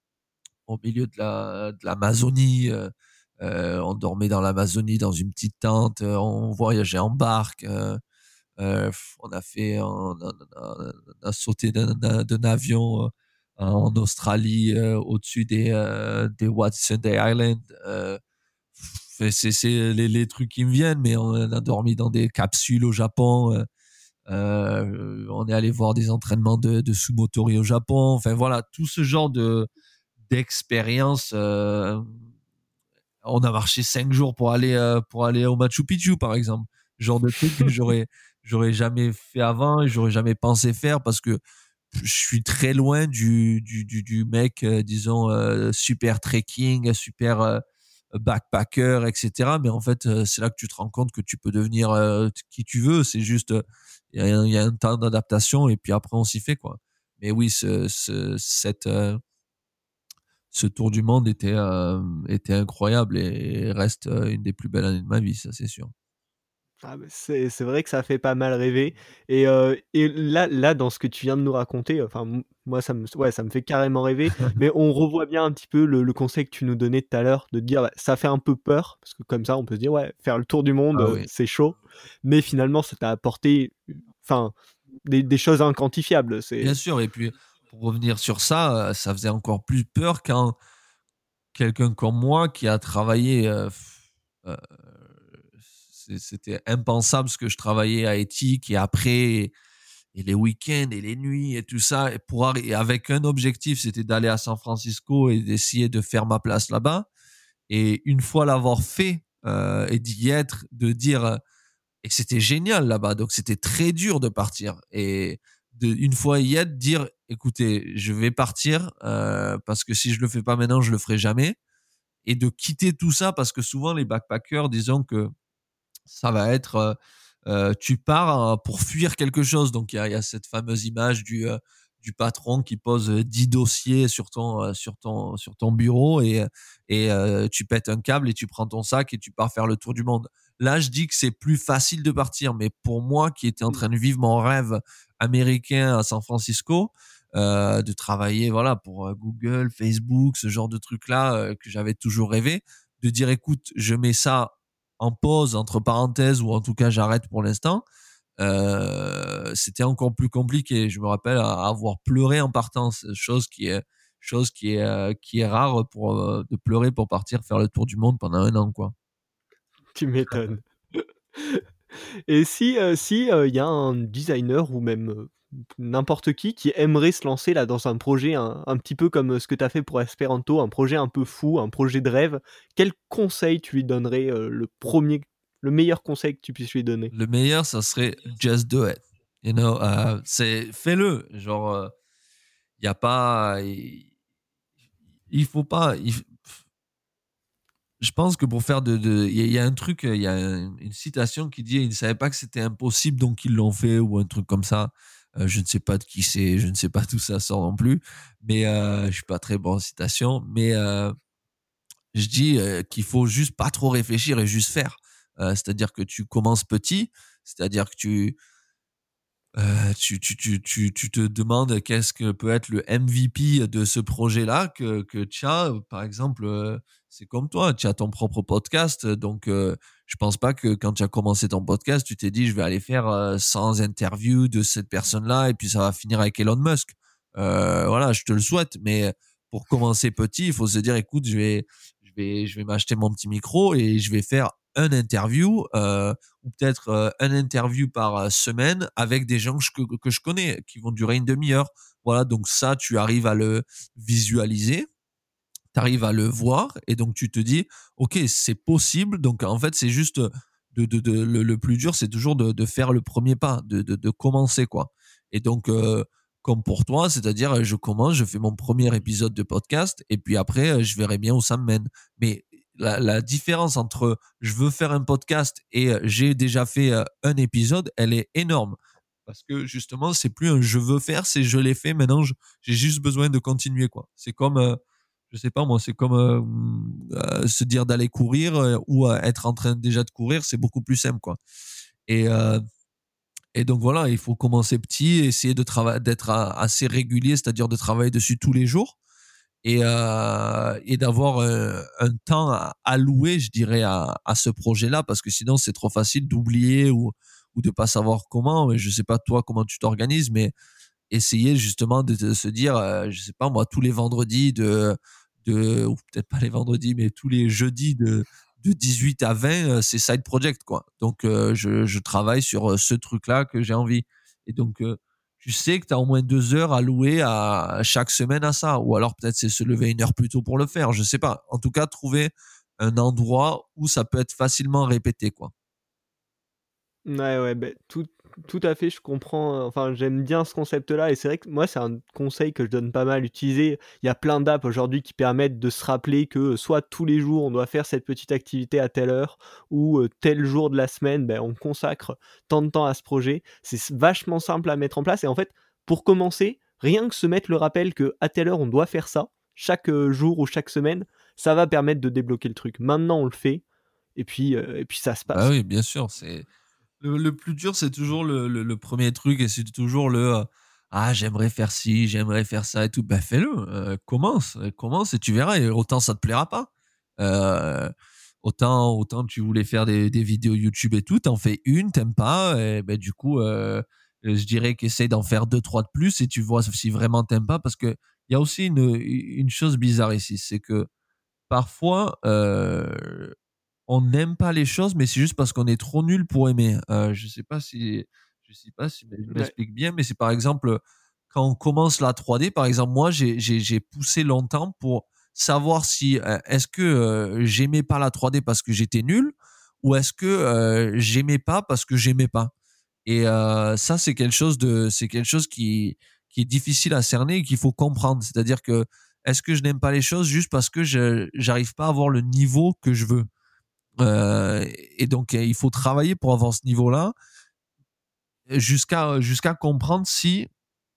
au milieu de la de l'Amazonie, heu heu, on dormait dans l'Amazonie dans une petite tente, heu, on voyageait en barque, heu heu, on a fait on a on a on a sauté d'un d'un d'un avion, heu, en Australie, heu, au-dessus des, heu, des Whitsunday Islands, heu, c'est c'est c'est les les trucs qui me viennent, mais on a dormi dans des capsules au Japon, heu heu, on est allé voir des entraînements de de sumotori au Japon. Enfin voilà, tout ce genre de d'expérience, heu, on a marché cinq jours pour aller, heu, pour aller au Machu Picchu, par exemple. Genre de truc que j'aurais j'aurais jamais fait avant et j'aurais jamais pensé faire parce que je suis très loin du du du du mec, heu, disons, heu, super trekking, super, heu, backpacker et cetera. Mais en fait, heu, c'est là que tu te rends compte que tu peux devenir, heu, t qui tu veux. C'est juste, heu, il y a un il y a un temps d'adaptation et puis après on s'y fait, quoi. Mais oui, ce ce cette, heu, ce tour du monde était, hem, était incroyable et reste, heu, une des plus belles années de ma vie, ça, c'est sûr. Ah beh, c'est c'est vrai que ça fait pas mal rêver et heu et là là, dans ce que tu viens de nous raconter, enfin, m moi, ça me ouais, ça me fait carrément rêver, mais on revoit bien un petit peu le le conseil que tu nous donnais tout à l'heure, de te dire: «Bah, ça fait un peu peur», parce que comme ça, on peut se dire: «Ouais, faire le tour du monde, Ah heu, oui. c'est chaud», mais finalement, ça t'a apporté, enfin, des des choses inquantifiables, Bien c'est sûr et puis pour revenir sur ça, heu, ça faisait encore plus peur quand quelqu'un comme moi qui a travaillé, heu, heu, c'est c'était impensable ce que je travaillais à Ethique et après et les week-ends et les nuits et tout ça, et pour arri- et avec un objectif, c'était d'aller à San Francisco et d'essayer de faire ma place là-bas. Et une fois l'avoir fait euh, et d'y être, de dire euh, et que c'était génial là-bas. Donc c'était très dur de partir. Et de, une fois y être, dire écoutez, je vais partir euh, parce que si je le fais pas maintenant, je le ferai jamais. Et de quitter tout ça parce que souvent les backpackers, disons que ça va être euh, euh, tu pars hein, pour fuir quelque chose. Donc il y a, il y a cette fameuse image du euh, du patron qui pose euh, dix dossiers sur ton euh, sur ton sur ton bureau et et euh, tu pètes un câble et tu prends ton sac et tu pars faire le tour du monde. Là, je dis que c'est plus facile de partir, mais pour moi qui étais en Mmh. train de vivre mon rêve américain à San Francisco, euh, de travailler voilà pour euh, Google, Facebook, ce genre de trucs là euh, que j'avais toujours rêvé, de dire écoute, je mets ça en pause, entre parenthèses, ou en tout cas j'arrête pour l'instant, euh, c'était encore plus compliqué. Je me rappelle avoir pleuré en partant, chose qui est chose qui est euh, qui est rare pour euh, de pleurer pour partir faire le tour du monde pendant un an quoi. Tu m'étonnes. Et si, heu, si, heu, il y a un designer ou même, heu, n'importe qui, qui aimerait se lancer là dans un projet un un petit peu comme, heu, ce que tu as fait pour Esperanto, un projet un peu fou, un projet de rêve, quel conseil tu lui donnerais, heu, le premier, le meilleur conseil que tu puisses lui donner? Le meilleur, ça serait just do it. You know, euh, c'est fais-le. Genre, euh, il y a pas, il, il faut pas. il- je pense que pour faire de, de, il y, a- il y a un truc, il y a un- une citation qui dit, ils ne savaient pas que c'était impossible, donc ils l'ont fait, ou un truc comme ça. Euh, je ne sais pas de qui c'est, je ne sais pas d'où ça sort non plus, mais euh, je suis pas très bon en citation. Mais euh, je dis euh, qu'il faut juste pas trop réfléchir et juste faire. Euh, c'est-à-dire que tu commences petit, c'est-à-dire que tu euh, tu, tu, tu, tu, tu te demandes qu'est-ce que peut être le M V P de ce projet-là que, que tu as. Par exemple, euh, c'est comme toi, tu as ton propre podcast. Donc, euh, je pense pas que quand tu as commencé ton podcast, tu t'es dit, je vais aller faire euh, cent interviews de cette personne-là et puis ça va finir avec Elon Musk. Euh, voilà, je te le souhaite. Mais pour commencer petit, il faut se dire, écoute, je vais, je vais, je vais m'acheter mon petit micro et je vais faire un interview. Euh, ou peut-être euh, un interview par euh, semaine avec des gens que, que je connais, qui vont durer une demi-heure. Voilà, donc ça, tu arrives à le visualiser, tu arrives à le voir, et donc tu te dis, ok, c'est possible. Donc en fait, c'est juste de, de, de le, le plus dur, c'est toujours de, de faire le premier pas, de, de, de commencer quoi. Et donc euh, comme pour toi, c'est-à-dire je commence, je fais mon premier épisode de podcast et puis après je verrai bien où ça me mène. Mais la, la différence entre je veux faire un podcast et j'ai déjà fait euh, un épisode, elle est énorme. Parce que justement, c'est plus un je veux faire, c'est je l'ai fait. Maintenant, je- j'ai juste besoin de continuer quoi. C'est comme euh, je sais pas moi, c'est comme euh, euh, se dire d'aller courir euh, ou euh, être en train déjà de courir, c'est beaucoup plus simple quoi. Et euh, et donc voilà, il faut commencer petit, essayer de travailler, d'être euh, assez régulier, c'est-à-dire de travailler dessus tous les jours et euh, et d'avoir euh, un temps à allouer, je dirais, à, à ce projet-là, parce que sinon c'est trop facile d'oublier ou ou de pas savoir comment. Je sais pas toi comment tu t'organises, mais essayer justement de, de se dire, euh, je sais pas moi, tous les vendredis de, de ou peut-être pas les vendredis, mais tous les jeudis de, de dix-huit à vingt, euh, c'est side project, quoi. Donc, euh, je, je travaille sur euh, ce truc-là que j'ai envie. Et donc, euh, tu sais que tu as au moins deux heures à louer à chaque semaine à ça. Ou alors peut-être c'est se lever une heure plus tôt pour le faire. Je sais pas. En tout cas, trouver un endroit où ça peut être facilement répété, quoi. Ouais, ouais, beh, tout tout à fait, je comprends, heu, enfin, j'aime bien ce concept-là et c'est vrai que moi, c'est un conseil que je donne pas mal utiliser. Il y a plein d'apps aujourd'hui qui permettent de se rappeler que, heu, soit tous les jours, on doit faire cette petite activité à telle heure ou, heu, tel jour de la semaine, ben, on consacre tant de temps à ce projet. C'est s vachement simple à mettre en place et en fait, pour commencer, rien que se mettre le rappel qu'à telle heure, on doit faire ça, chaque, heu, jour ou chaque semaine, ça va permettre de débloquer le truc. Maintenant, on le fait et puis, heu et puis ça se Bah passe, oui, quoi. bien sûr, c'est Le, le plus dur, c'est toujours le, le, le premier truc et c'est toujours le euh, ah, j'aimerais faire ci, j'aimerais faire ça et tout. Ben fais-le, euh, commence, euh, commence et tu verras. Et autant ça te plaira pas. Euh, autant, autant tu voulais faire des, des vidéos YouTube et tout, t'en fais une, t'aimes pas, et ben du coup, euh, je dirais qu'essaye d'en faire deux, trois de plus et tu vois si vraiment t'aimes pas. Parce que il y a aussi une, une chose bizarre ici, c'est que parfois, euh, on n'aime pas les choses, mais c'est juste parce qu'on est trop nul pour aimer. Euh, je sais pas si Je sais pas si je Ouais. m'explique bien, mais c'est par exemple, quand on commence la trois D, par exemple, moi, j'ai j'ai j'ai poussé longtemps pour savoir si, heu, est-ce que, heu, j'aimais pas la trois D parce que j'étais nul ou est-ce que, heu, j'aimais pas parce que j'aimais pas? Et heu, ça, c'est quelque chose de c'est quelque chose qui qui est difficile à cerner et qu'il faut comprendre. C'est-à-dire que, est-ce que je n'aime pas les choses juste parce que je j'arrive pas à avoir le niveau que je veux? Heu et donc, il faut travailler pour avoir ce niveau-là jusqu'à jusqu'à comprendre si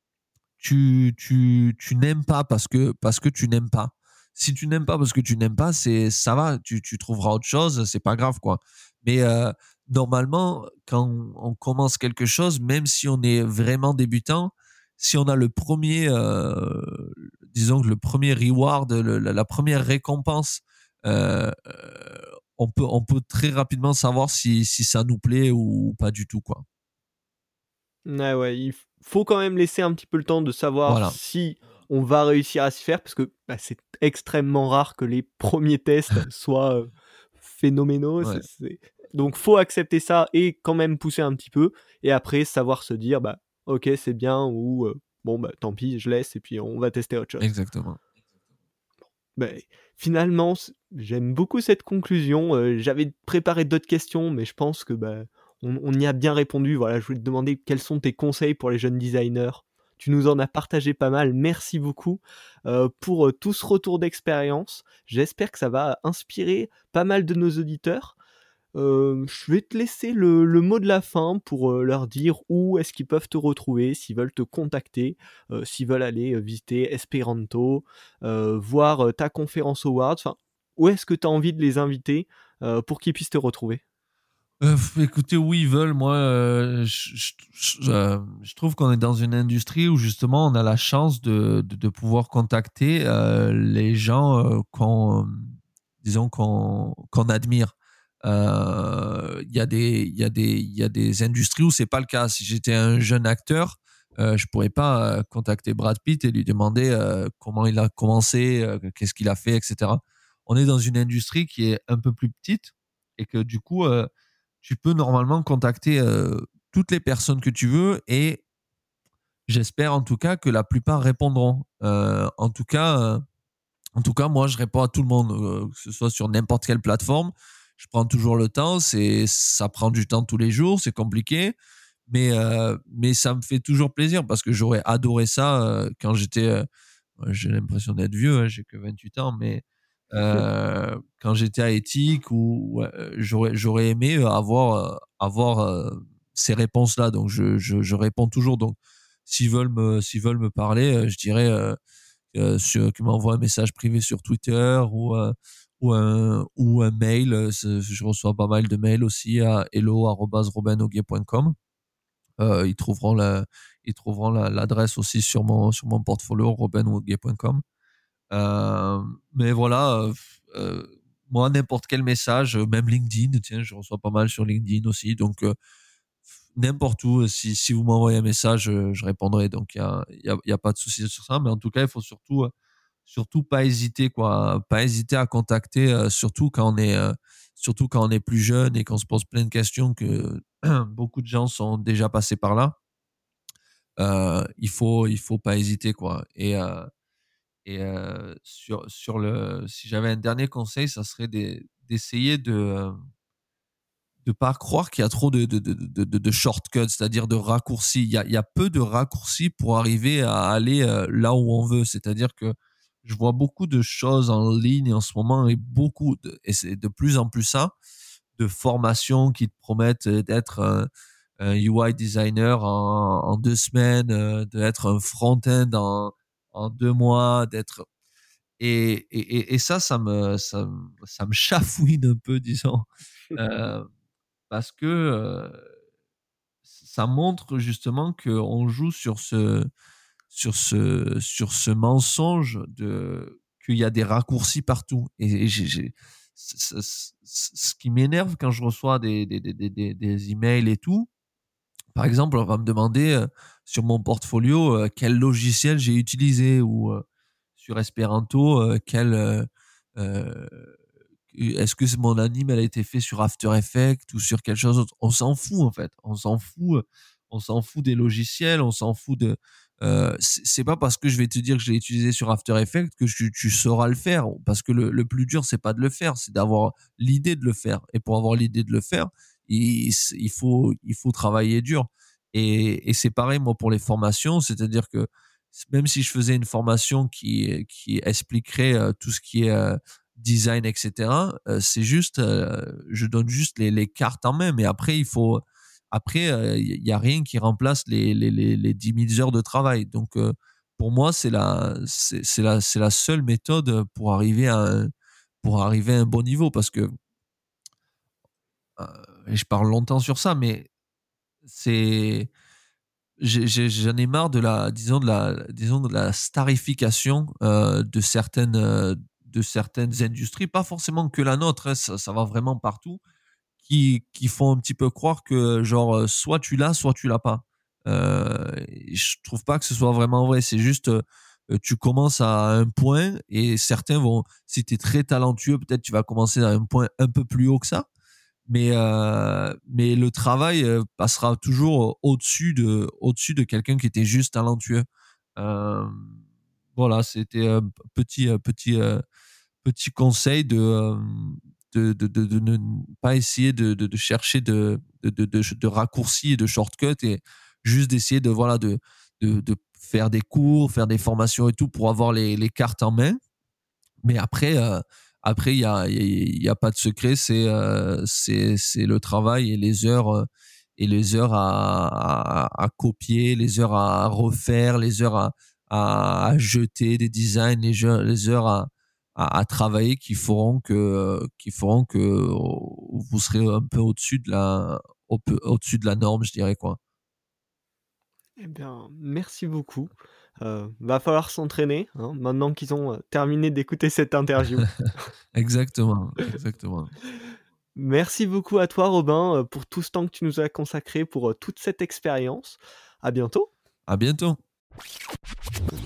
tu tu tu n'aimes pas parce que parce que tu n'aimes pas. Si tu n'aimes pas parce que tu n'aimes pas, c'est ça va, tu tu trouveras autre chose, c'est pas grave, quoi. Mais heu, normalement, quand on on commence quelque chose, même si on est vraiment débutant, si on a le premier, heu, disons que le premier reward, le la la première récompense, heu, on peut on peut très rapidement savoir si si ça nous plaît ou pas du tout, quoi. Ouais, ouais, il f faut quand même laisser un petit peu le temps de savoir Voilà. si on va réussir à s'y faire parce que, bah, c'est extrêmement rare que les premiers tests soient, heu, phénoménaux. Ouais. C'est c'est donc faut accepter ça et quand même pousser un petit peu et après savoir se dire: «Bah, OK, c'est bien» ou heu: «Bon, bah, tant pis, je laisse et puis on va tester autre chose». Exactement. Beh, finalement, c j'aime beaucoup cette conclusion, heu, j'avais préparé d'autres questions, mais je pense que, bah, on on y a bien répondu. Voilà, je voulais te demander quels sont tes conseils pour les jeunes designers. Tu nous en as partagé pas mal, merci beaucoup, heu, pour, heu, tout ce retour d'expérience. J'espère que ça va inspirer pas mal de nos auditeurs. Heu, je vais te laisser le le mot de la fin pour, heu, leur dire où est-ce qu'ils peuvent te retrouver, s'ils veulent te contacter, heu, s'ils veulent aller, heu, visiter Esperanto, heu, voir, heu, ta conférence Awards, enfin, où est-ce que tu as envie de les inviter, heu, pour qu'ils puissent te retrouver? Heu, écoutez, où ils veulent, moi, heu, je je je, heu, je trouve qu'on est dans une industrie où justement on a la chance de de de pouvoir contacter, heu, les gens, heu, qu'on, hem, disons qu'on qu'on admire. Heu, il y a des il y a des il y a des industries où c'est pas le cas. Si j'étais un jeune acteur, heu, je pourrais pas, heu, contacter Brad Pitt et lui demander, heu, comment il a commencé, heu, qu'est-ce qu'il a fait et cetera. On est dans une industrie qui est un peu plus petite et que du coup, heu, tu peux normalement contacter, heu, toutes les personnes que tu veux et j'espère en tout cas que la plupart répondront. Heu, en tout cas, heu, en tout cas, moi, je réponds à tout le monde, heu, que ce soit sur n'importe quelle plateforme. Je prends toujours le temps, c'est ça prend du temps tous les jours, c'est compliqué, mais heu, mais ça me fait toujours plaisir parce que j'aurais adoré ça, heu, quand j'étais, heu, j'ai l'impression d'être vieux, hein, j'ai que vingt-huit ans, mais heu, quand j'étais à Ethic ou heu, j'aurais j'aurais aimé, heu, avoir, heu, avoir, heu, ces réponses-là. Donc je je je réponds toujours. Donc s'ils veulent me s'ils veulent me parler, heu, je dirais, heu heu, sur qu'ils m'envoient un message privé sur Twitter ou heu, ou un ou un mail, heu, ce je reçois pas mal de mails aussi à hello arobase robin noguet point com. Heu, ils trouveront la ils trouveront la l'adresse aussi sur mon sur mon portfolio robin noguet point com. Heu, mais voilà, heu, heu, moi n'importe quel message, heu, même LinkedIn, tiens, je reçois pas mal sur LinkedIn aussi, donc heu, n'importe où, si si vous m'envoyez un message, heu, je répondrai, donc il y a il y a il y a pas de souci sur ça. Mais en tout cas, il faut surtout, heu, surtout pas hésiter, quoi, pas hésiter à contacter, heu, surtout quand on est, heu, surtout quand on est plus jeune et qu'on se pose plein de questions, que beaucoup de gens sont déjà passés par là. Heu, il faut il faut pas hésiter, quoi. Et heu et heu, sur sur le si j'avais un dernier conseil, ça serait d'e d'essayer de, heu, de pas croire qu'il y a trop de de de de de de shortcuts, c'est-à-dire de raccourcis. Il y a il y a peu de raccourcis pour arriver à aller, heu, là où on veut. C'est-à-dire que je vois beaucoup de choses en ligne en ce moment et beaucoup de et c'est de plus en plus ça, de formations qui te promettent, heu, d'être un un U I designer en en deux semaines, heu, d'être un front-end en en deux mois, d'être et et et et ça, ça me ça me ça me chafouine un peu, disons, heu, parce que, heu, ça montre justement qu'on joue sur ce sur ce sur ce mensonge de qu'il y a des raccourcis partout. Et et j'ai j'ai ce ce ce ce qui m'énerve quand je reçois des des des des des des emails et tout, par exemple, on va me demander, heu, sur mon portfolio, heu, quel logiciel j'ai utilisé ou, heu, sur Esperanto, heu, quel, heu heu, est-ce que mon anime elle a été fait sur After Effects ou sur quelque chose d'autre? On s'en fout, en fait, on s'en fout, on s'en fout des logiciels, on s'en fout de. Euh, c'est c'est pas parce que je vais te dire que je l'ai utilisé sur After Effects que tu, tu sauras le faire. Parce que le, le plus dur, c'est pas de le faire, c'est d'avoir l'idée de le faire. Et pour avoir l'idée de le faire, il, il faut, il faut travailler dur. Et, et c'est pareil, moi, pour les formations, c'est-à-dire que même si je faisais une formation qui, qui expliquerait euh, tout ce qui est euh, design, et cetera, euh, c'est juste, euh, je donne juste les, les cartes en main, mais après, il faut, après, il euh, y a rien qui remplace les, les, les, les dix mille heures de travail. Donc, euh, pour moi, c'est la, c'est, c'est la, c'est la seule méthode pour arriver à un, pour arriver à un bon niveau, parce que, euh, et je parle longtemps sur ça, mais c'est, j'ai, j'ai- j'en ai marre de la, disons de la, disons de la starification euh, de certaines, euh, de certaines industries, pas forcément que la nôtre, hein, ça, ça va vraiment partout, qui, qui font un petit peu croire que genre euh, soit tu l'as, soit tu l'as pas. Euh, et je trouve pas que ce soit vraiment vrai. C'est juste euh, tu commences à un point et certains vont, si tu es très talentueux, peut-être tu vas commencer à un point un peu plus haut que ça. Mais euh, mais le travail euh, passera toujours au-dessus de au-dessus de quelqu'un qui était juste talentueux. Euh, voilà, c'était un petit euh, petit euh, petit conseil de euh, de, de, de, de ne pas essayer de, de, de chercher de, de, de, de, de raccourcis et de shortcuts, et juste d'essayer de voilà de, de, de faire des cours, faire des formations et tout pour avoir les, les cartes en main. Mais après, euh, après, il y a, il y a pas de secret. C'est, euh, c'est, c'est le travail et les heures, euh, et les heures à, à, à copier, les heures à refaire, les heures à, à, à jeter des designs, les heures, les heures à, à, à travailler qui feront que, qui feront que vous serez un peu au-dessus de la, au- au-dessus de la norme, je dirais quoi. Eh bien, merci beaucoup. Heu, va falloir s'entraîner, hein, maintenant qu'ils ont, heu, terminé d'écouter cette interview. Exactement, exactement. Merci beaucoup à toi Robin, heu, pour tout ce temps que tu nous as consacré, pour, heu, toute cette expérience. À bientôt. À bientôt.